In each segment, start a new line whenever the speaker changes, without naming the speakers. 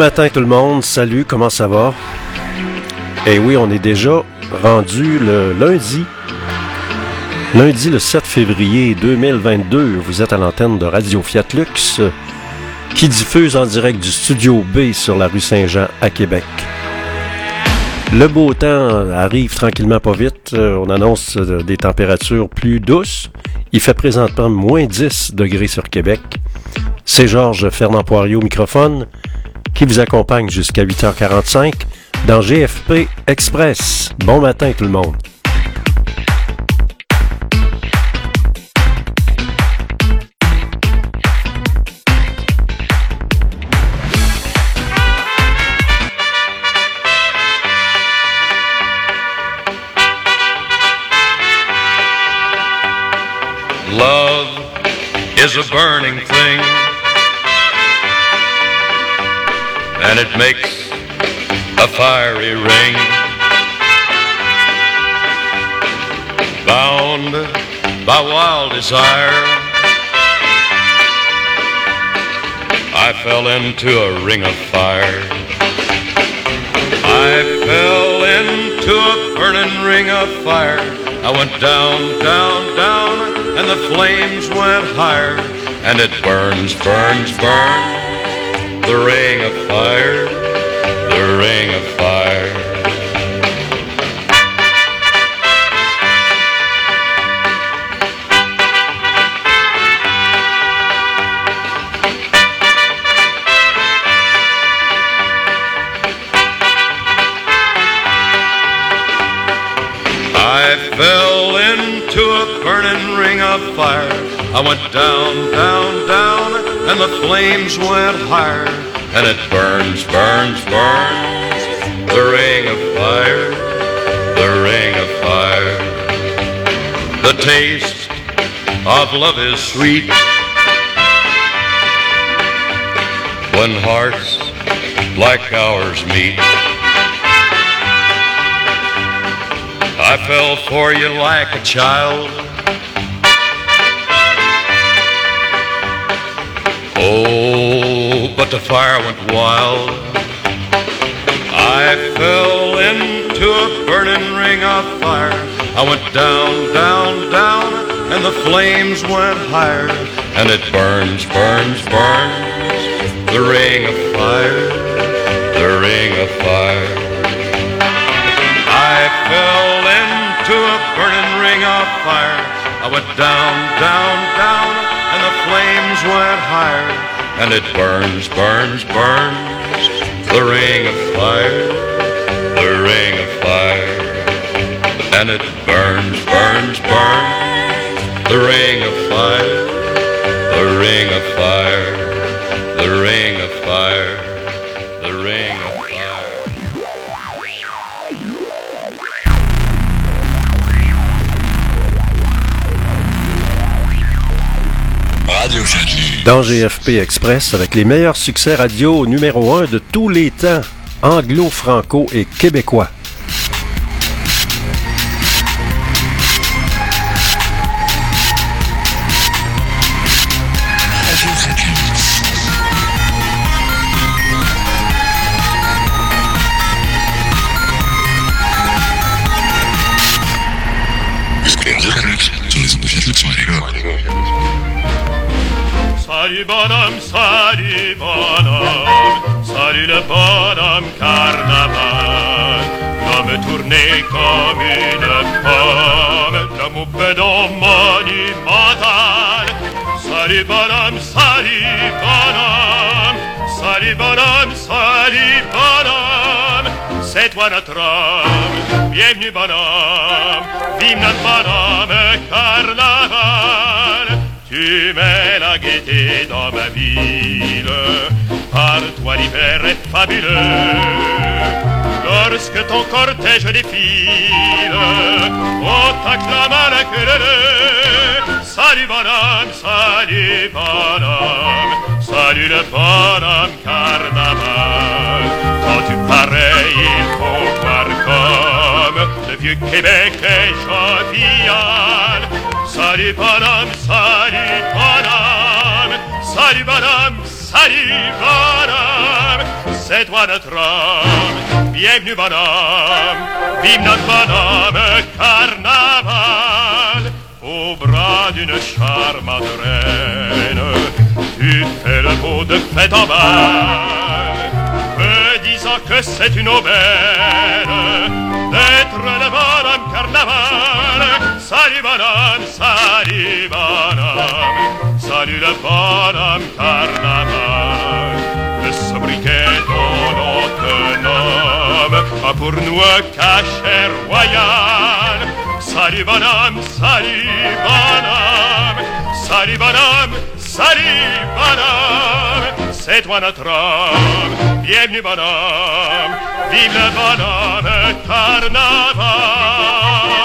matin tout le monde, salut, comment ça va? Eh oui, on est déjà rendu le lundi le 7 février 2022. Vous êtes à l'antenne de Radio Fiat Lux qui diffuse en direct du Studio B sur la rue Saint-Jean à Québec. Le beau temps arrive tranquillement pas vite. On annonce des températures plus douces. Il fait présentement moins 10 degrés sur Québec. C'est Georges Fernand Poirier au microphone qui vous accompagne jusqu'à 8h45 dans GFP Express. Bon matin tout le monde.
Love is a burning thing, and it makes a fiery ring. Bound by wild desire, I fell into a ring of fire. I fell into a burning ring of fire. I went down, down, down, and the flames went higher, and it burns, burns, burns, the ring of fire, the ring of fire. I fell into a burning ring of fire. I went down, down, down, and the flames went higher, and it burns, burns, burns, the ring of fire, the ring of fire. The taste of love is sweet when hearts like ours meet. I fell for you like a child. Oh, but the fire went wild. I fell into a burning ring of fire. I went down, down, down, and the flames went higher, and it burns, burns, burns, the ring of fire, the ring of fire. I fell into a burning ring of fire. I went down, down, down, and the flames went higher, and it burns, burns, burns, the ring of fire, the ring of fire. And it burns, burns, burns, the ring of fire, the ring of fire, the ring of fire, the ring of fire.
Dans GFP Express, avec les meilleurs succès radio numéro 1 de tous les temps, anglo, franco et québécois.
Salut bonhomme, salut bonhomme, salut le bonhomme carnaval. L'homme tourné comme une pomme, l'homme au bedon monumental. Salut bonhomme, salut bonhomme, salut bonhomme, salut bonhomme. C'est toi notre homme, bienvenue bonhomme, vive notre bonhomme carnaval. Tu mets la gaieté dans ma ville, par toi l'hiver est fabuleux. Lorsque ton cortège défile, on t'acclame à la queue. Salut bonhomme, salut bonhomme, salut le bonhomme carnaval. Quand tu parais, il faut voir comme le vieux Québec est jovial. Salut bonhomme, salut bonhomme, salut bonhomme, salut bonhomme. c'est toi notre homme. Bienvenue bonhomme, vive notre bonhomme carnaval. Au bras d'une charmante reine, tu fais le beau de fête en bal, me disant que c'est une aubaine d'être le bonhomme carnaval. Salut bonhomme, salut bonhomme, salut le bonhomme carnaval. Le sobriquet ton autonome a pour nous un cachet royal. Salut bonhomme, salut bonhomme, salut bonhomme, salut bonhomme, c'est toi notre homme. Bienvenue bonhomme, vive le bonhomme carnaval.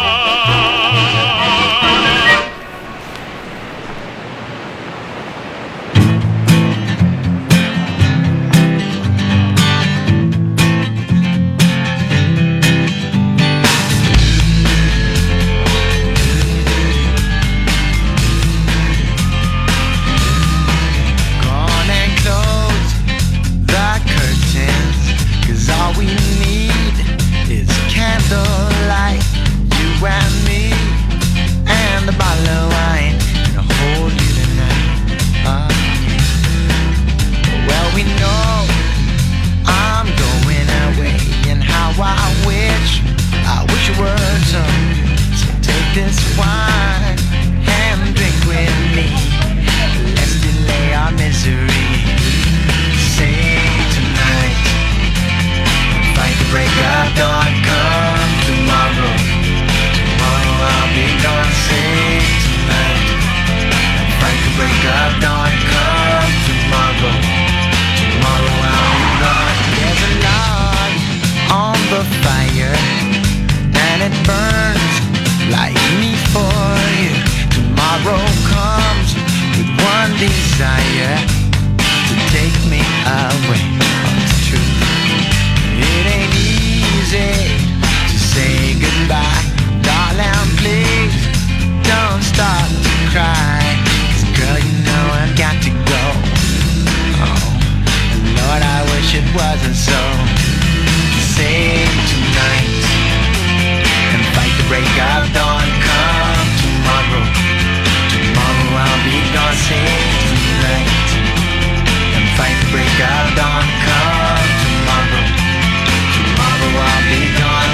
All we need is candlelight, you and me, and a bottle of wine, and I'll hold you tonight. Well, we know I'm going away, and how I wish you were so take this wine and drink with me. Let's delay our misery. Say tonight. Fight the break of dawn, come tomorrow. Tomorrow I'll be gone, say tonight. Fight the break of dawn, come tomorrow. Tomorrow I'll be gone. There's a log on the fire, and it burns like me for you. Tomorrow comes with one desire, to take me away. Oh, it's true. It ain't easy to say goodbye. Darling, please don't start to cry. 'Cause girl, you know I've got to go. Oh, Lord, I wish it wasn't so. Save tonight and fight the break of dawn. Come tomorrow. Tomorrow I'll be gone. Save tonight and fight the break of dawn. Come tomorrow. Tomorrow I'll be gone.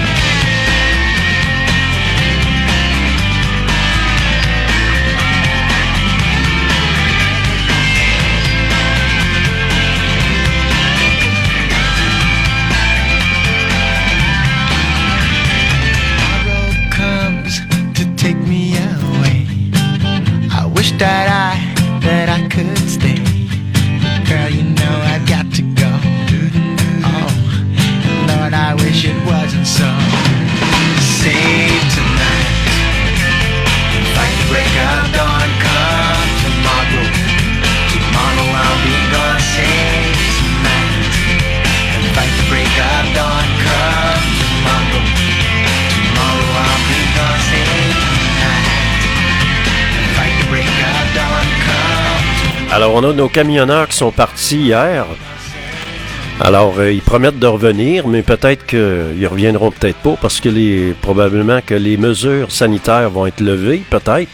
Tomorrow comes to take me away. I wish that I could stay. Girl, you know I've got to go. Oh, Lord, I wish it wasn't so. Save tonight. Fight the break of dawn. Come tomorrow. Tomorrow I'll be gone. Save tonight. And fight the break of dawn. Come tomorrow. Tomorrow I'll be gone. Save tonight. And fight the break of dawn. Come.
Alors, on a nos camionneurs qui sont partis hier. Alors, ils promettent de revenir, mais peut-être qu'ils reviendront peut-être pas parce que probablement que les mesures sanitaires vont être levées, peut-être.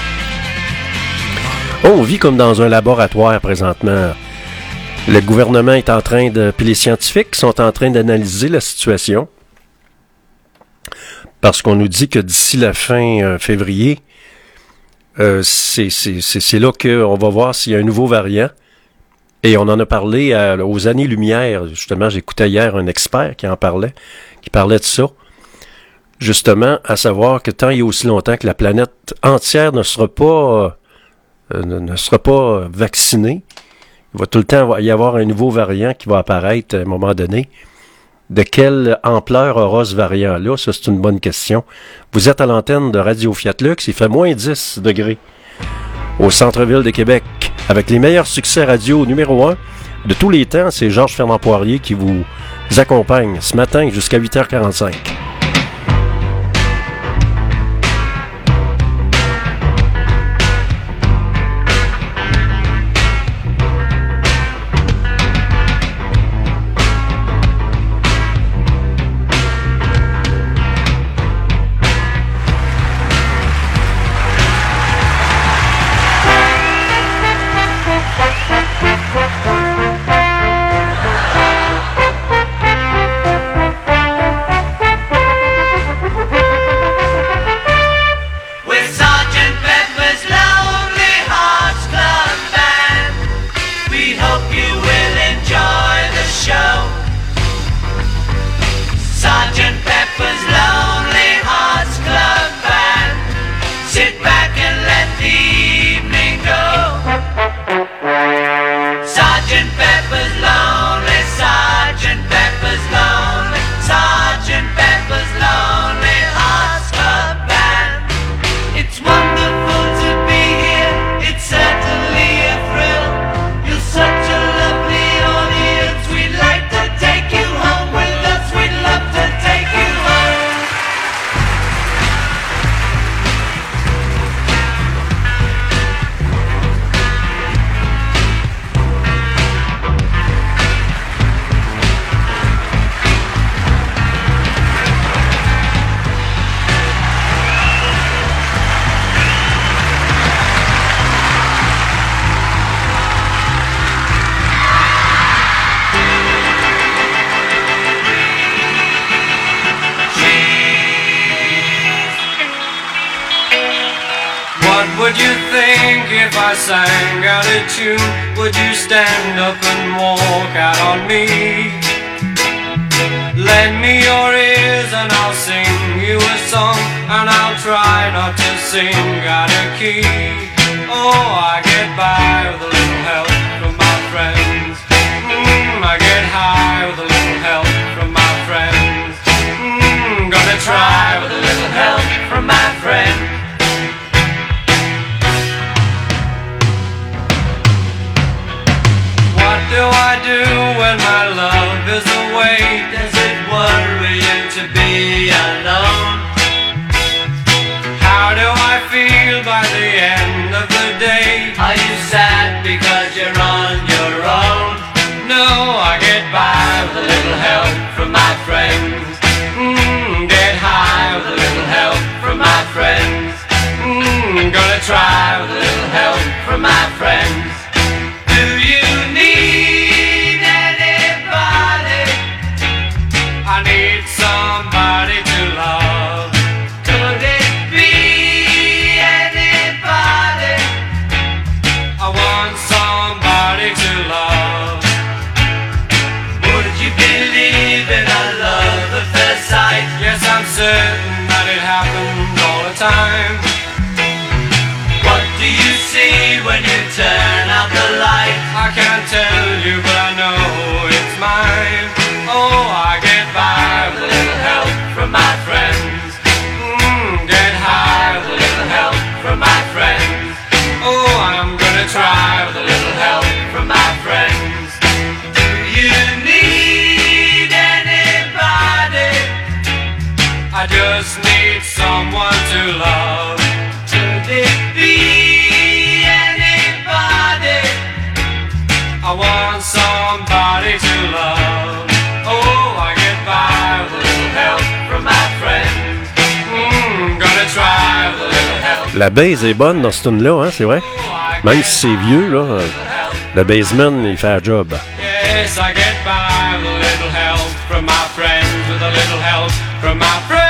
On vit comme dans un laboratoire présentement. Le gouvernement est en train de... Puis les scientifiques sont en train d'analyser la situation. Parce qu'on nous dit que d'ici la fin février, c'est là qu'on va voir s'il y a un nouveau variant. Et on en a parlé aux années-lumière. Justement, j'écoutais hier un expert qui parlait de ça. Justement, à savoir que tant et aussi longtemps que la planète entière ne sera pas vaccinée, il va tout le temps y avoir un nouveau variant qui va apparaître à un moment donné. De quelle ampleur aura ce variant-là? Ça, c'est une bonne question. Vous êtes à l'antenne de Radio Fiat Lux, il fait moins 10 degrés au centre-ville de Québec. Avec les meilleurs succès radio numéro 1 de tous les temps, c'est Georges Fernand Poirier qui vous accompagne ce matin jusqu'à 8h45.
sit back and let the evening go. Sergeant Pepper's lonely, Sergeant Pepper's lonely, Sergeant Pepper's lonely hearts club band. It's wonderful to be here, it's certainly a thrill. You're such a lovely audience, we'd like to take you home with us, we'd love to take you home.
What would you think if I sang out a tune? Would you stand up and walk out on me? Lend me your ears and I'll sing you a song, and I'll try not to sing out of key. Oh, I get by with a little help from my friends. I get high with a little help from my friends. Gonna try with a little help from my friends. What do I do when my love is away? Does it worry you to be alone? How do I feel by the end of the day? Are you sad because you're on your own? No, I get by with a little help from my friends. Get high with a little help from my friends. Gonna try with a little help from my friends. Do you need anybody? I need somebody to love. Could it be anybody? I want somebody to love. Would you believe in a love at first sight? Yes, I'm certain that it happens all the time. What do you see when you turn out the light? I can't tell you, but I know it's mine. Oh, I get by with a little help from my friends. Get high with a little help from my friends. Oh, I'm gonna try with a little help from my friends. Do you need anybody? I just need someone to love. Could it be anybody? I want somebody to love. Oh, I get by with a little help from my friends. Gonna try with a little help.
La base est bonne dans ce tune-là, hein, c'est vrai? Même si c'est vieux, là, le baseman, il fait un job.
Yes, I get by with a little help from my friends, with a little help from my friends.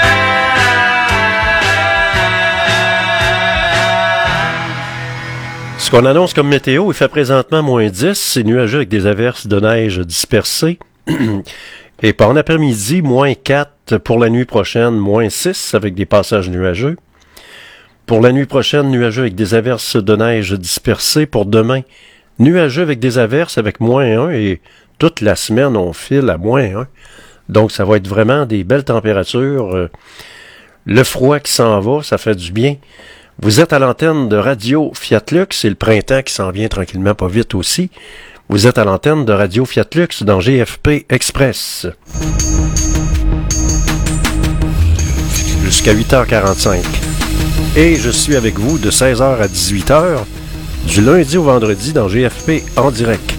Ce qu'on annonce comme météo, il fait présentement moins 10, c'est nuageux avec des averses de neige dispersées. Et en après-midi, moins 4. Pour la nuit prochaine, moins 6 avec des passages nuageux. Pour la nuit prochaine, nuageux avec des averses de neige dispersées. Pour demain, nuageux avec des averses avec moins 1. Et toute la semaine, on file à moins 1. Donc, ça va être vraiment des belles températures. Le froid qui s'en va, ça fait du bien. Vous êtes à l'antenne de Radio Fiat Lux, c'est le printemps qui s'en vient tranquillement, pas vite aussi. Vous êtes à l'antenne de Radio Fiat Lux dans GFP Express. Jusqu'à 8h45. Et je suis avec vous de 16h à 18h, du lundi au vendredi dans GFP en direct.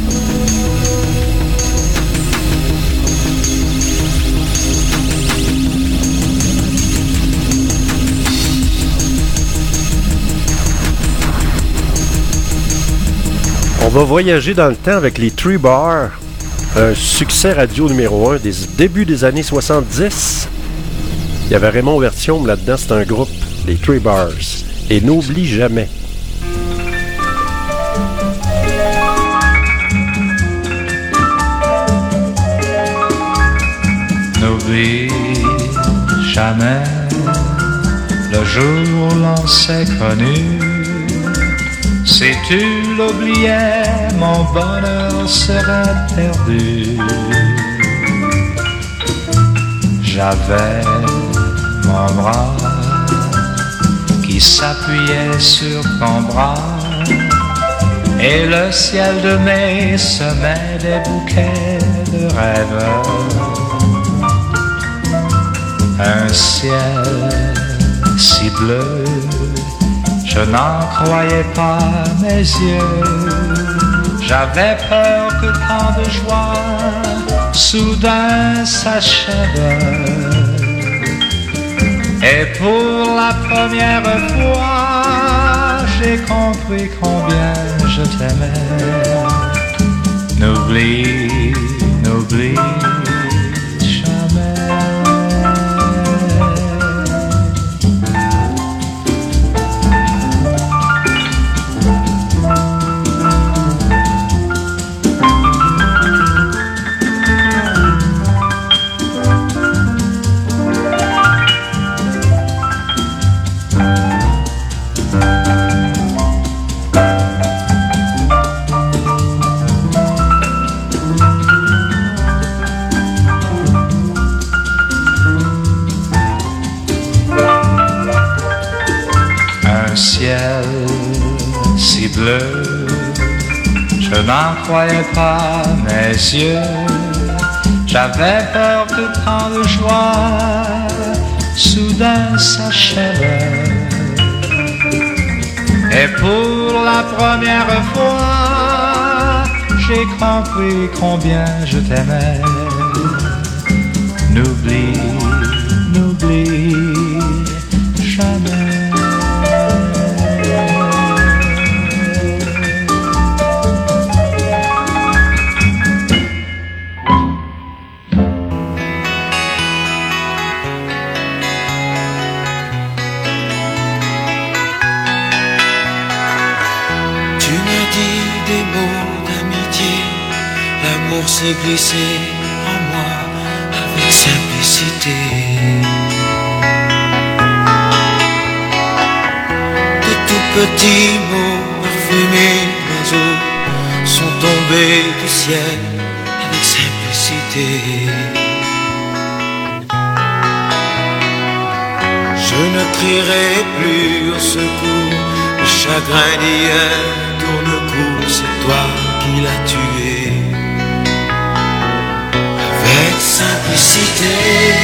On va voyager dans le temps avec les Three Bars, un succès radio numéro 1 des débuts des années 70. Il y avait Raymond Vertium là-dedans, c'est un groupe, les Three Bars. Et n'oublie jamais.
N'oublie jamais le jour où l'on s'est connu. Si tu l'oubliais, mon bonheur serait perdu. J'avais mon bras qui s'appuyait sur ton bras, et le ciel de mai semait des bouquets de rêves. Un ciel si bleu, je n'en croyais pas mes yeux. J'avais peur que tant de joie soudain s'achève. Et pour la première fois, j'ai compris combien je t'aimais. N'oublie, n'oublie jamais. Ciel si bleu, je n'en croyais pas mes yeux. J'avais peur que tant de joie soudain s'achève. Et pour la première fois, j'ai compris combien je t'aimais. N'oublie, n'oublie jamais.
L'amour s'est glissé en moi avec simplicité. De tout petits mots parfumés d'oiseaux sont tombés du ciel avec simplicité. Je ne crierai plus au secours, le chagrin d'hier tourne le cou, c'est toi qui l'as tué. Avec simplicité,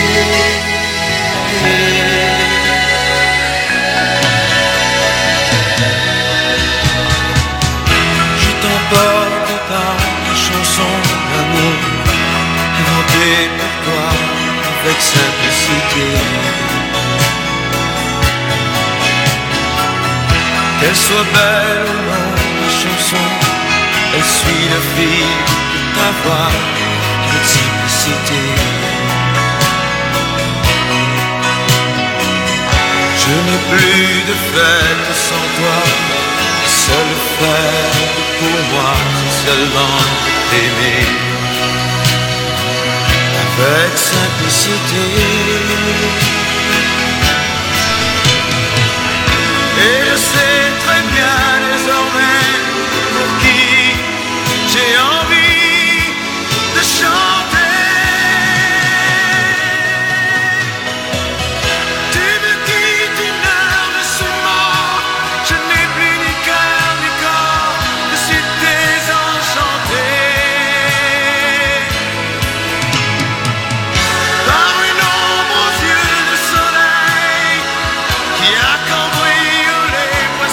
je t'emporte par la chanson d'amour inventée pour toi avec simplicité. Qu'elle soit belle ou non, la chanson, elle suit le fil de ta voix avec simplicité. Je n'ai plus de fête sans toi. La seule fête pour moi, c'est seulement t'aimer avec simplicité. Et je sais très bien désormais pour qui j'ai envie de chanter. Tu me quittes une heure de ce mort, je n'ai plus ni cœur ni corps, je suis désenchanté. Par une ombre aux yeux de soleil qui a cambriolé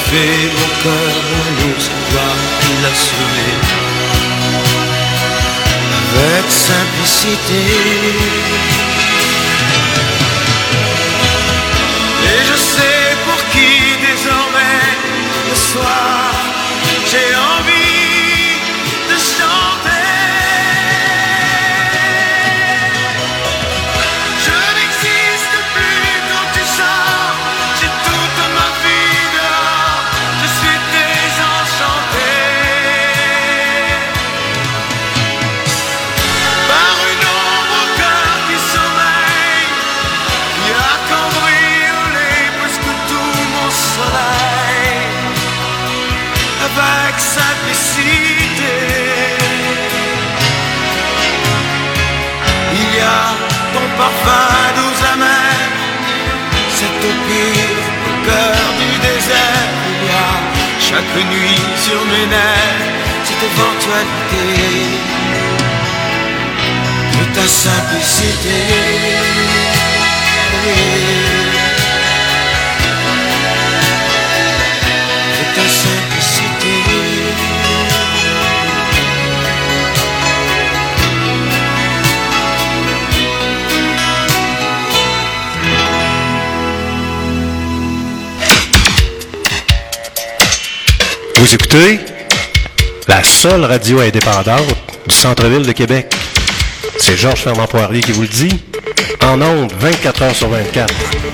fait mon cœur un ours, c'est toi qui l'as sauvé. Avec simplicité. Et je sais pour qui désormais le soir j'ai envie de chanter. Je n'existe plus quand tu sors, j'ai toute ma vie dehors, je suis désenchanté. Par une ombre au cœur qui sommeille, qui a cambriolé presque tout mon soleil. Avec simplicité, il y a ton parfum doux amer, c'est au pire au cœur du désert. Il y a chaque nuit sur mes nerfs cette éventualité de ta simplicité. De ta simplicité.
Vous écoutez la seule radio indépendante du centre-ville de Québec. C'est Georges Fernand Poirier qui vous le dit. En ondes, 24 heures sur 24.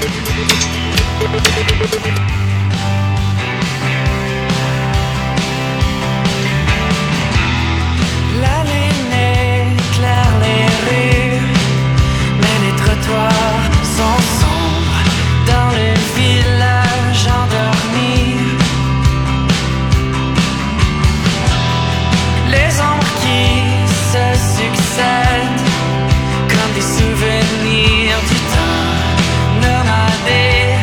La lune éclaire les rues, mais les trottoirs sont sombres dans le village endormi. Les ombres qui se succèdent comme des souvenirs du temps nomade.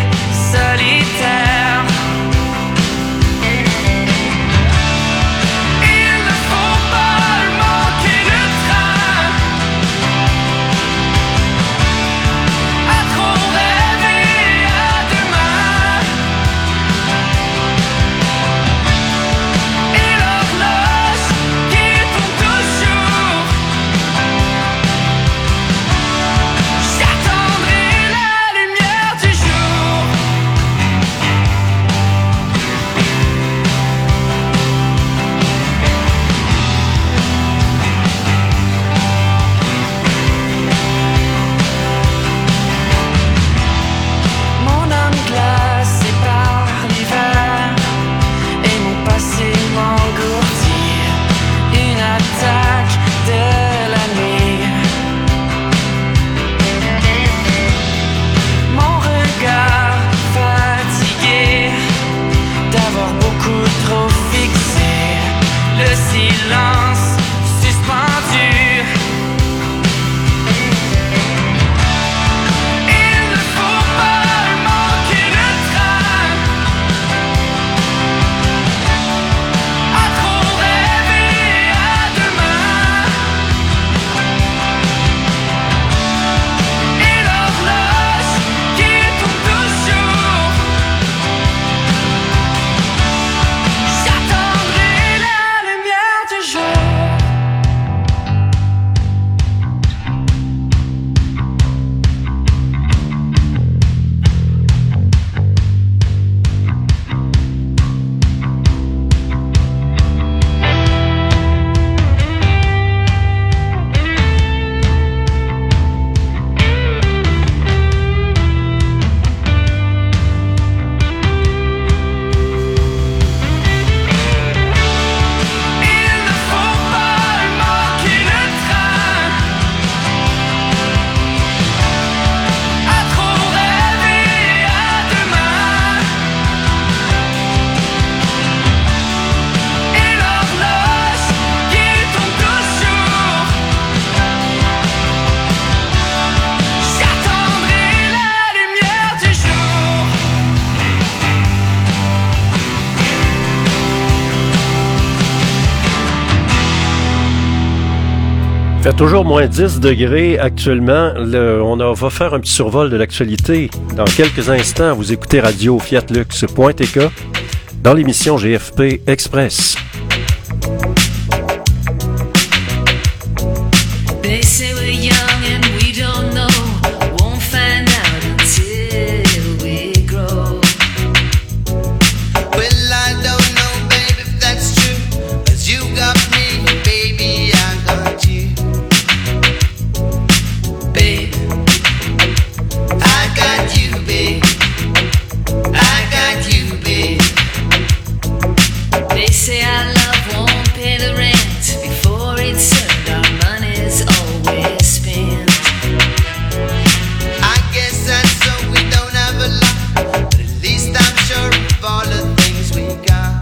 Il fait toujours moins 10 degrés actuellement. On va faire un petit survol de l'actualité. Dans quelques instants, vous écoutez Radio Fiat Lux.tk. dans l'émission GFP Express.
They say we're young and we don't know. Won't find out until we grow.
Well, I don't know, babe, if that's true. 'Cause you got me, baby, I got you.
Babe,
I got you, babe. I got you, babe.
they say our love won't pay the rent before it's earned. Our money's always spent.
I guess that's so we don't have a lot. But at least I'm sure of all the things we got.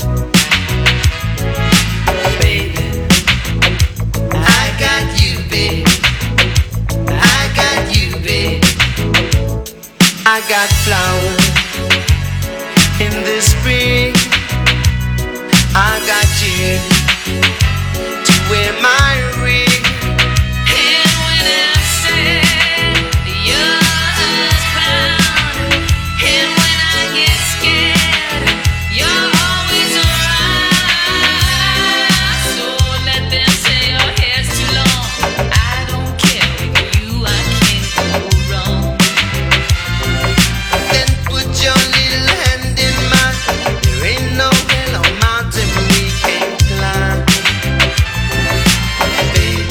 Baby,
I got you, babe. I got you, babe. I got flowers in the spring. I got you to wear my ring.
and when I say you're earthbound, and when I get scared, you're always around. So let them say your hair's too long. I don't care, with you I can't go wrong.
Then put your little hand in mine. There ain't no hill or mountain we can't climb. Baby,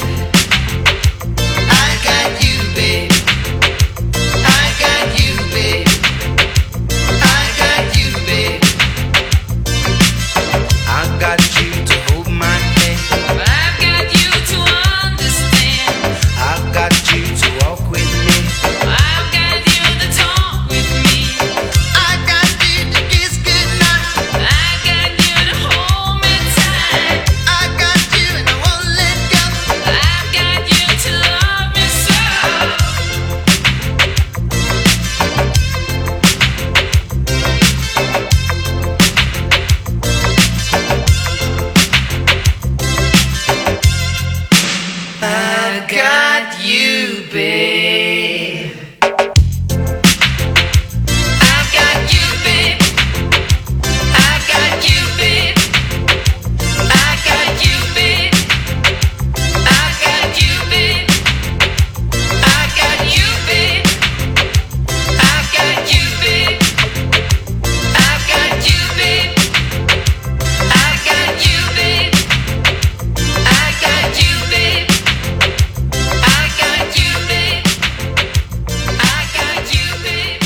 I got you, babe. I got you, babe. I got you, babe. I got you to hold my hand.
I've got you to understand.
I've got you to walk with me.
I've got you to talk with me.
I got you to kiss goodnight.
I got you to hold me tight.
I got you and I won't let go.
I've got you to love me so. I've got you, babe. I've got you, babe. I've got you, babe. I've got you, babe. I've got you, babe. I've got you, babe. I've got you, babe. I've got you, babe. I've got you, babe. I got you, babe. I got you, babe. I got you, babe.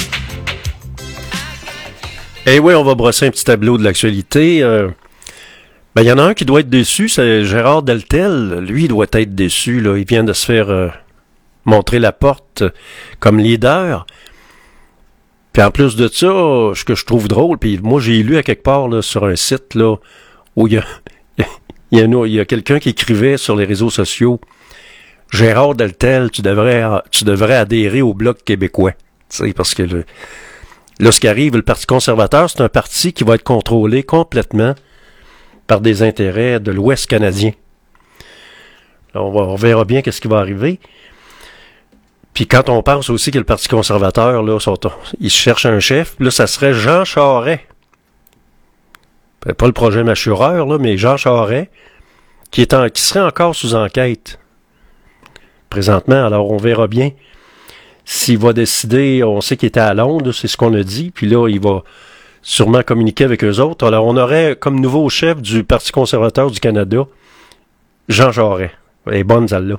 Eh oui, on va brosser un petit tableau de l'actualité. Ben, il y en a un qui doit être déçu, c'est Gérard Deltel. Lui, il doit être déçu, là. Il vient de se faire montrer la porte comme leader. Puis en plus de ça, ce que je trouve drôle, puis moi, j'ai lu à quelque part là, sur un site là, où il y a quelqu'un qui écrivait sur les réseaux sociaux « Gérard Deltel, tu devrais adhérer au Bloc québécois. » Tu sais, parce que là, ce qui arrive, le Parti conservateur, c'est un parti qui va être contrôlé complètement par des intérêts de l'Ouest canadien. Là, on verra bien qu'est-ce qui va arriver. Puis quand on pense aussi que le Parti conservateur, là, il cherche un chef, là, ça serait Jean Charest. Pas le projet Mâchureur, là, mais Jean Charest, qui serait encore sous enquête présentement. Alors, on verra bien s'il va décider. On sait qu'il était à Londres, c'est ce qu'on a dit. Puis là, il va sûrement communiquer avec eux autres. Alors, on aurait comme nouveau chef du Parti conservateur du Canada, Jean Charest. Elle est bonne, celle-là.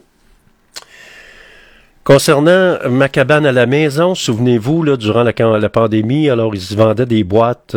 Concernant ma cabane à la maison, souvenez-vous, là, durant la pandémie, alors ils se vendaient des boîtes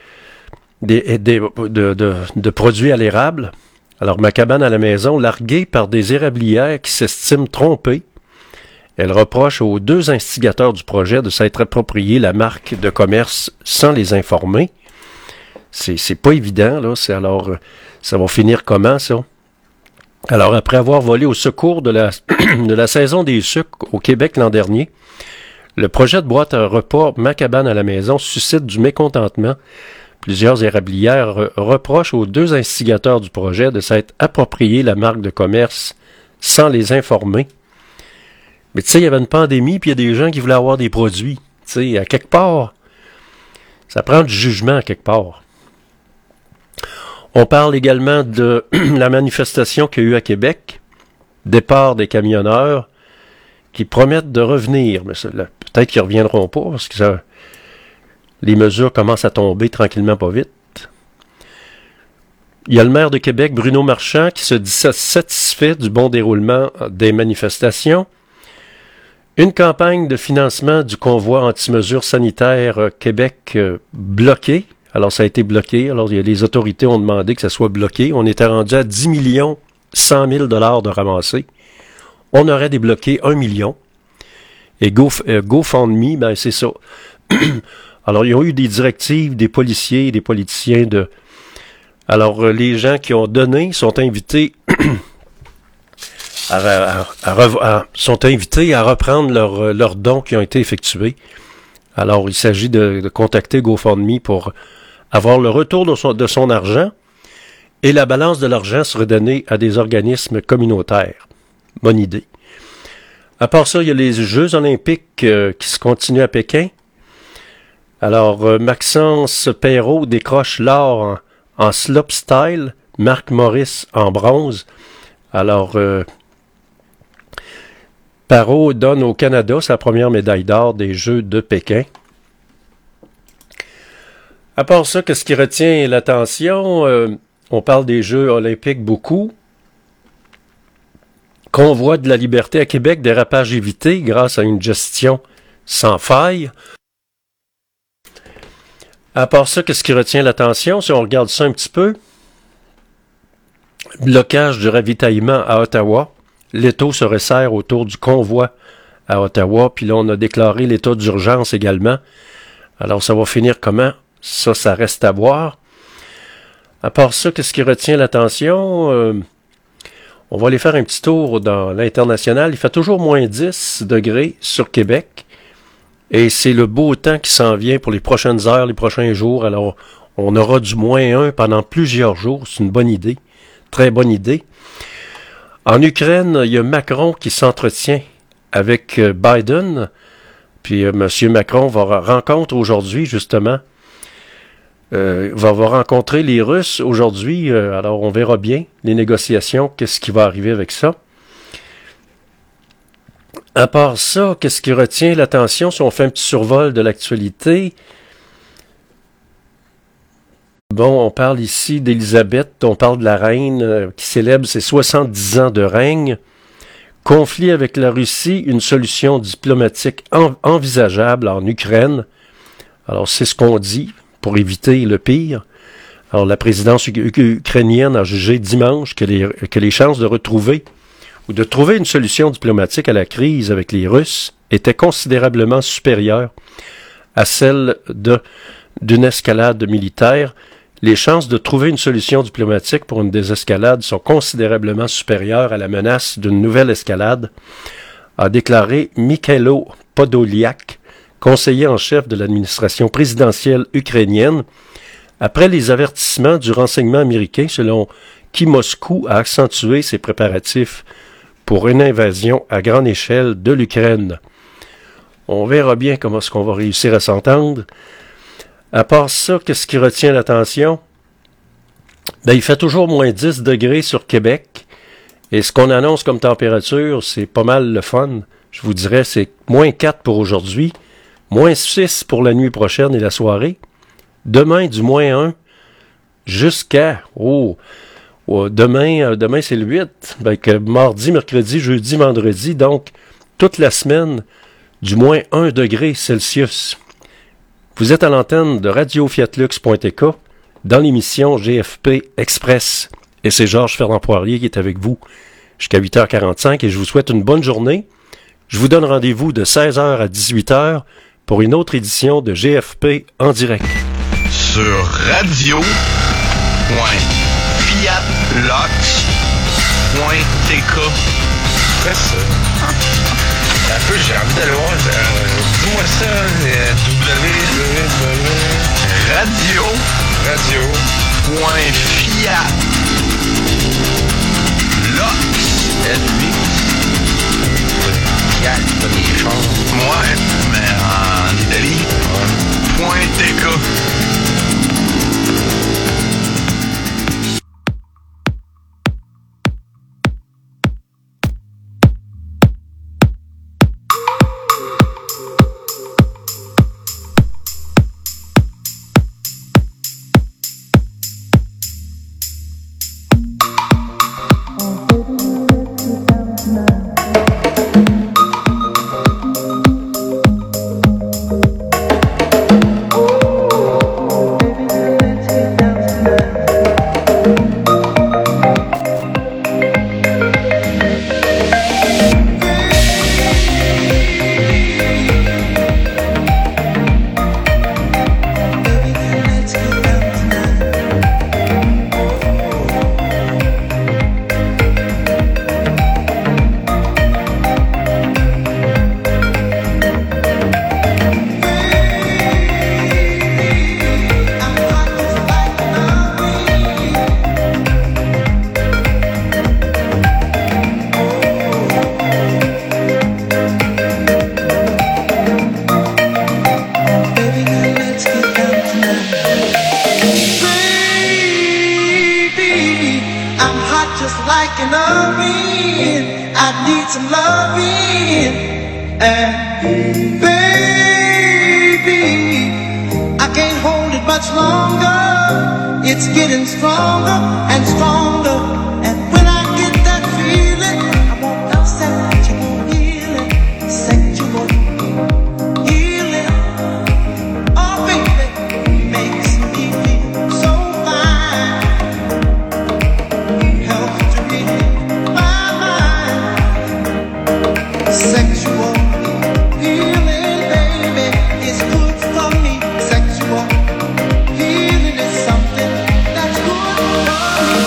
de produits à l'érable. Alors, ma cabane à la maison, larguée par des érablières qui s'estiment trompées, elle reproche aux deux instigateurs du projet de s'être approprié la marque de commerce sans les informer. C'est pas évident, là. Alors, ça va finir comment, ça? Alors, après avoir volé au secours de la saison des sucres au Québec l'an dernier, le projet de boîte à repas Ma cabane à la maison suscite du mécontentement. Plusieurs érablières reprochent aux deux instigateurs du projet de s'être approprié la marque de commerce sans les informer. Mais tu sais, il y avait une pandémie, puis il y a des gens qui voulaient avoir des produits. Tu sais, à quelque part, ça prend du jugement à quelque part. On parle également de la manifestation qu'il y a eu à Québec, départ des camionneurs qui promettent de revenir. Mais peut-être qu'ils ne reviendront pas parce que les mesures commencent à tomber tranquillement pas vite. Il y a le maire de Québec, Bruno Marchand, qui se dit satisfait du bon déroulement des manifestations. Une campagne de financement du convoi anti-mesures sanitaires Québec bloquée. Alors, ça a été bloqué. Alors, les autorités ont demandé que ça soit bloqué. On était rendu à 10 100 000 $ de ramassés. On aurait débloqué 1 million. Et GoFundMe, ben c'est ça. Alors, ils ont eu des directives des policiers, des politiciens de... Alors, les gens qui ont donné sont invités sont invités à reprendre leurs dons qui ont été effectués. Alors, il s'agit de contacter GoFundMe pour avoir le retour de son argent et la balance de l'argent serait donnée à des organismes communautaires. Bonne idée. À part ça, il y a les Jeux olympiques qui se continuent à Pékin. Alors, Maxence Perrault décroche l'or en slopestyle, Marc Maurice en bronze. Alors, Perrault donne au Canada sa première médaille d'or des Jeux de Pékin. À part ça, qu'est-ce qui retient l'attention? On parle des Jeux olympiques beaucoup. Convoi de la liberté à Québec, dérapage évité grâce à une gestion sans faille. À part ça, qu'est-ce qui retient l'attention? Si on regarde ça un petit peu, blocage du ravitaillement à Ottawa. L'étau se resserre autour du convoi à Ottawa, puis là, on a déclaré l'état d'urgence également. Alors, ça va finir comment? Ça reste à voir. À part ça, qu'est-ce qui retient l'attention? On va aller faire un petit tour dans l'international. Il fait toujours moins 10 degrés sur Québec. Et c'est le beau temps qui s'en vient pour les prochaines heures, les prochains jours. Alors, on aura du moins 1 pendant plusieurs jours. C'est une bonne idée. Très bonne idée. En Ukraine, il y a Macron qui s'entretient avec Biden. Puis M. Macron rencontre aujourd'hui, justement, va rencontrer les Russes aujourd'hui. Alors, on verra bien les négociations, qu'est-ce qui va arriver avec ça. À part ça, qu'est-ce qui retient l'attention si on fait un petit survol de l'actualité? Bon, on parle ici d'Élisabeth, on parle de la reine qui célèbre ses 70 ans de règne. Conflit avec la Russie, une solution diplomatique envisageable en Ukraine. Alors, c'est ce qu'on dit pour éviter le pire. Alors, la présidence ukrainienne a jugé dimanche que les chances de retrouver ou de trouver une solution diplomatique à la crise avec les Russes étaient considérablement supérieures à celles d'une escalade militaire. Les chances de trouver une solution diplomatique pour une désescalade sont considérablement supérieures à la menace d'une nouvelle escalade, a déclaré Mikhailo Podolyak, conseiller en chef de l'administration présidentielle ukrainienne, après les avertissements du renseignement américain selon qui Moscou a accentué ses préparatifs pour une invasion à grande échelle de l'Ukraine. On verra bien comment est-ce qu'on va réussir à s'entendre. À part ça, qu'est-ce qui retient l'attention? Ben, il fait toujours moins 10 degrés sur Québec. Et ce qu'on annonce comme température, c'est pas mal le fun. Je vous dirais, c'est moins 4 pour aujourd'hui, moins 6 pour la nuit prochaine et la soirée. Demain, du moins 1 jusqu'à... demain, c'est le 8. Ben, que mardi, mercredi, jeudi, vendredi. Donc, toute la semaine, du moins 1 degré Celsius. Vous êtes à l'antenne de Radio-Fiatlux.tk dans l'émission GFP Express. Et c'est Georges Fernand Poirier qui est avec vous jusqu'à 8h45 et je vous souhaite une bonne journée. Je vous donne rendez-vous de 16h à 18h pour une autre édition de GFP en direct.
Sur radio.fiatlux.tk. Qu'est-ce que c'est? Un peu, j'ai envie d'aller voir. Dis-moi ça, Ouais, mais en Italie. .tk.
loving. I need some loving. And baby, I can't hold it much longer. It's getting stronger and stronger. And when I get that feeling, I want sexual healing, sexual healing. Oh baby, makes me feel so fine. Helps to relieve my mind. Sexual healing, baby, is good for me. Sexual healing is something that's good for me.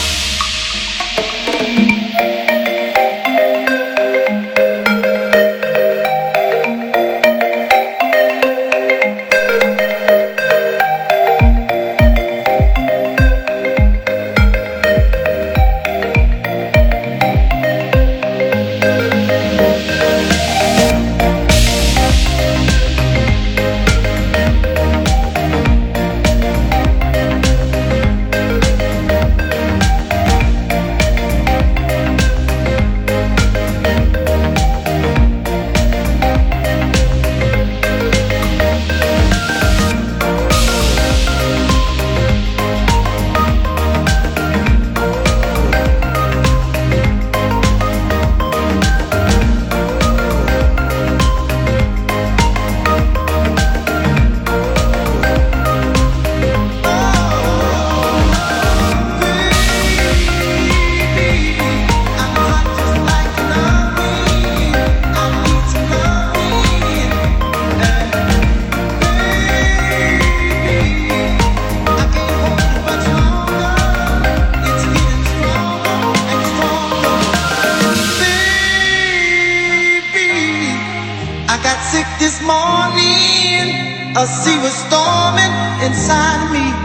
I got sick this morning. A sea was storming inside of me.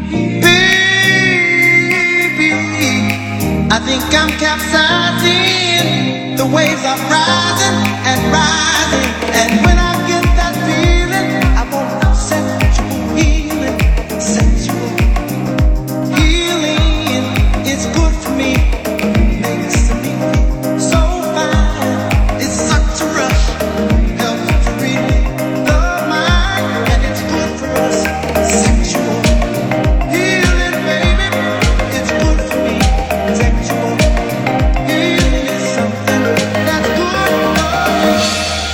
Baby, I think I'm capsizing. The waves are rising and rising. And when I get that feeling, I want sexual healing. Sexual healing is good for me. Makes me feel so fine. It's such a rush. Sexual healing, baby, it's good for me. Sexual healing is something that's good for me.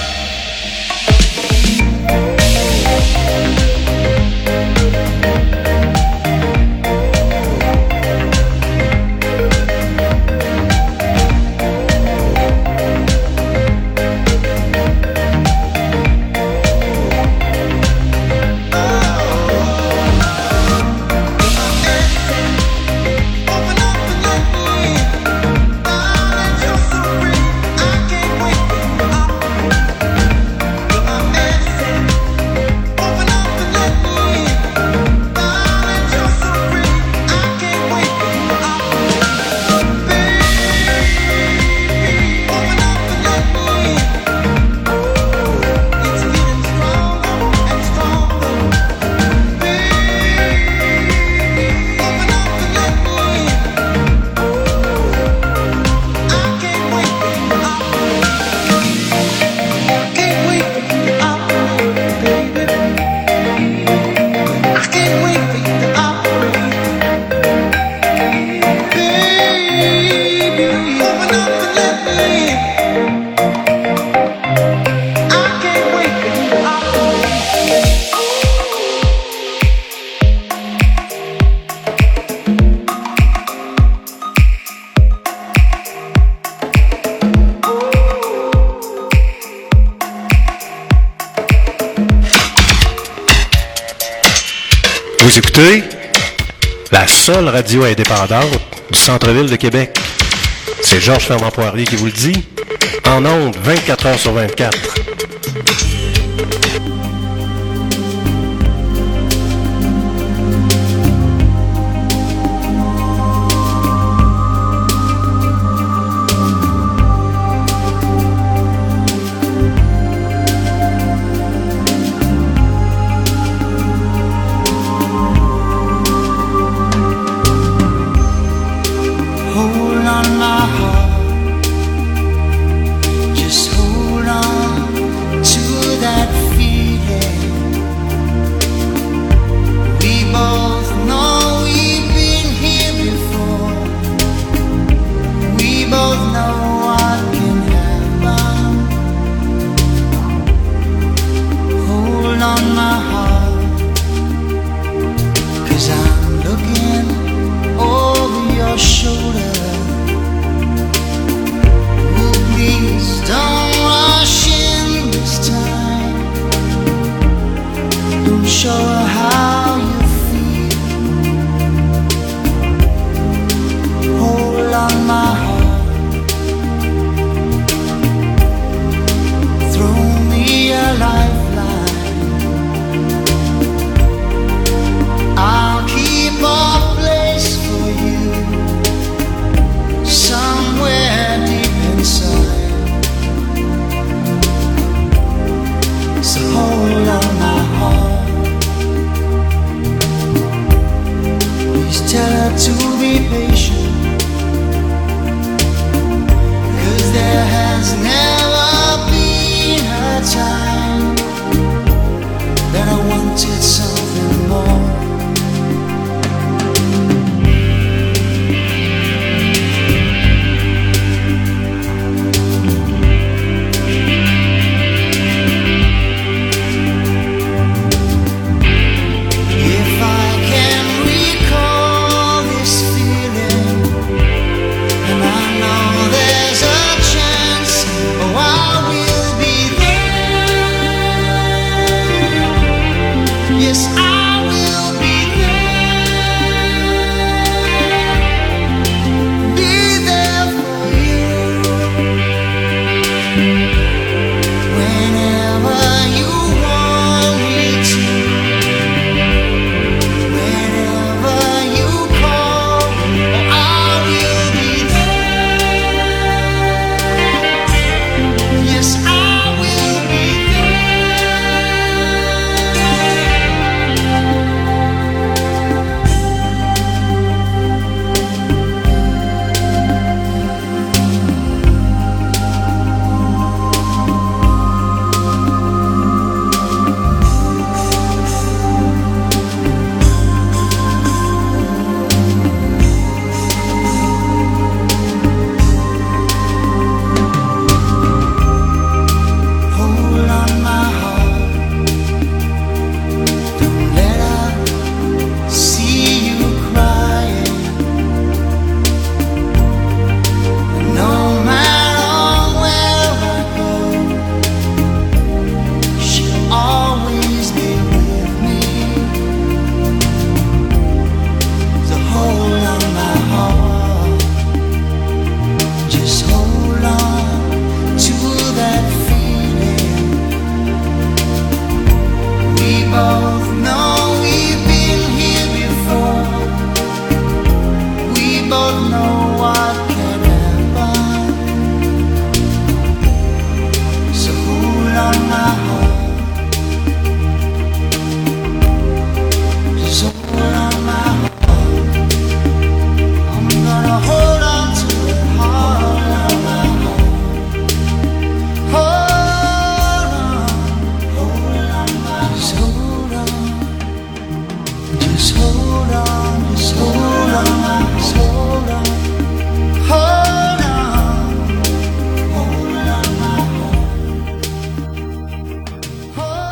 Vous écoutez la seule radio indépendante du centre-ville de Québec. C'est Georges Fernand-Poirier qui vous le dit. En ondes, 24 heures sur 24.
Hold on my heart. both know what can happen. So hold on my heart, just hold on my heart. I'm gonna hold on to it, hold on my heart. Hold on, just hold on. Just hold on, just hold on, just hold on.